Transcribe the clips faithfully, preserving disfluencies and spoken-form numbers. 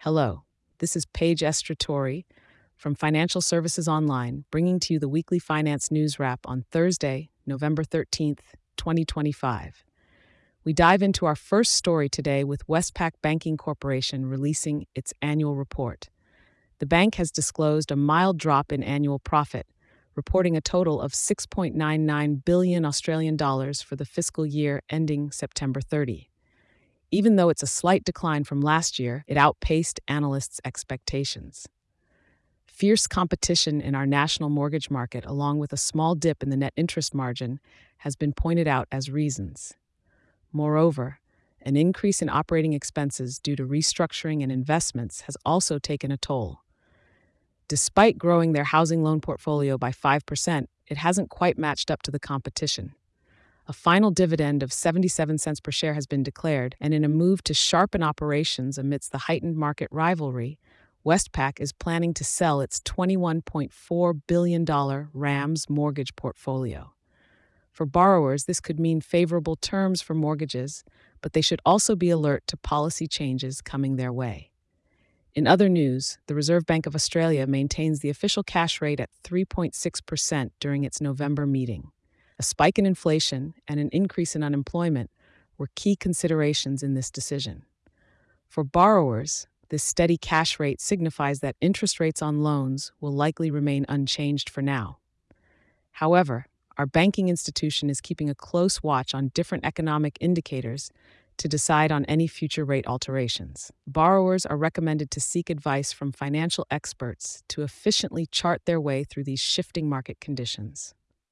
Hello, this is Paige Estratori from Financial Services Online, bringing to you the weekly finance news wrap on Thursday, November thirteenth, twenty twenty-five. We dive into our first story today with Westpac Banking Corporation releasing its annual report. The bank has disclosed a mild drop in annual profit, reporting a total of six point nine nine billion Australian dollars for the fiscal year ending September thirtieth. Even though it's a slight decline from last year, it outpaced analysts' expectations. Fierce competition in our national mortgage market, along with a small dip in the net interest margin, has been pointed out as reasons. Moreover, an increase in operating expenses due to restructuring and investments has also taken a toll. Despite growing their housing loan portfolio by five percent, it hasn't quite matched up to the competition. A final dividend of seventy-seven cents per share has been declared, and in a move to sharpen operations amidst the heightened market rivalry, Westpac is planning to sell its twenty-one point four billion dollars RAMS mortgage portfolio. For borrowers, this could mean favorable terms for mortgages, but they should also be alert to policy changes coming their way. In other news, the Reserve Bank of Australia maintains the official cash rate at three point six percent during its November meeting. A spike in inflation and an increase in unemployment were key considerations in this decision. For borrowers, this steady cash rate signifies that interest rates on loans will likely remain unchanged for now. However, our banking institution is keeping a close watch on different economic indicators to decide on any future rate alterations. Borrowers are recommended to seek advice from financial experts to efficiently chart their way through these shifting market conditions.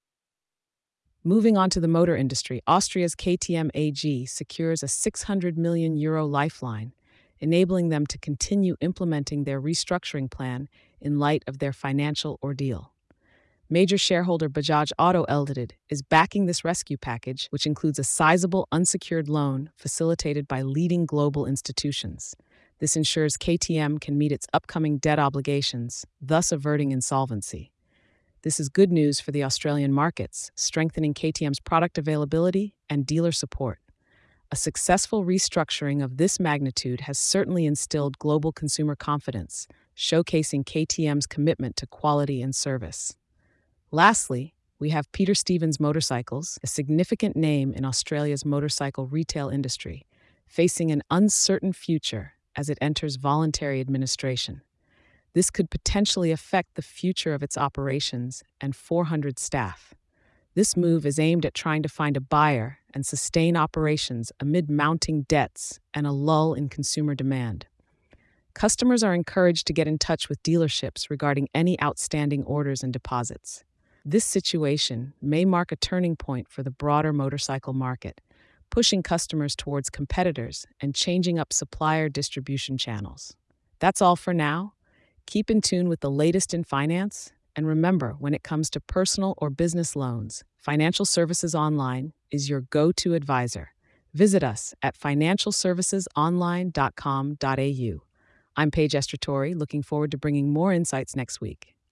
Moving on to the motor industry, Austria's K T M A G secures a six hundred million euro lifeline, enabling them to continue implementing their restructuring plan in light of their financial ordeal. Major shareholder Bajaj Auto Limited is backing this rescue package, which includes a sizable unsecured loan facilitated by leading global institutions. This ensures K T M can meet its upcoming debt obligations, thus averting insolvency. This is good news for the Australian markets, strengthening K T M's product availability and dealer support. A successful restructuring of this magnitude has certainly instilled global consumer confidence, showcasing K T M's commitment to quality and service. Lastly, we have Peter Stevens Motorcycles, a significant name in Australia's motorcycle retail industry, facing an uncertain future as it enters voluntary administration. This could potentially affect the future of its operations and four hundred staff. This move is aimed at trying to find a buyer and sustain operations amid mounting debts and a lull in consumer demand. Customers are encouraged to get in touch with dealerships regarding any outstanding orders and deposits. This situation may mark a turning point for the broader motorcycle market, pushing customers towards competitors and changing up supplier distribution channels. That's all for now. Keep in tune with the latest in finance, and remember, when it comes to personal or business loans, Financial Services Online is your go-to advisor. Visit us at financial services online dot com dot a u. I'm Paige Estratori, looking forward to bringing more insights next week.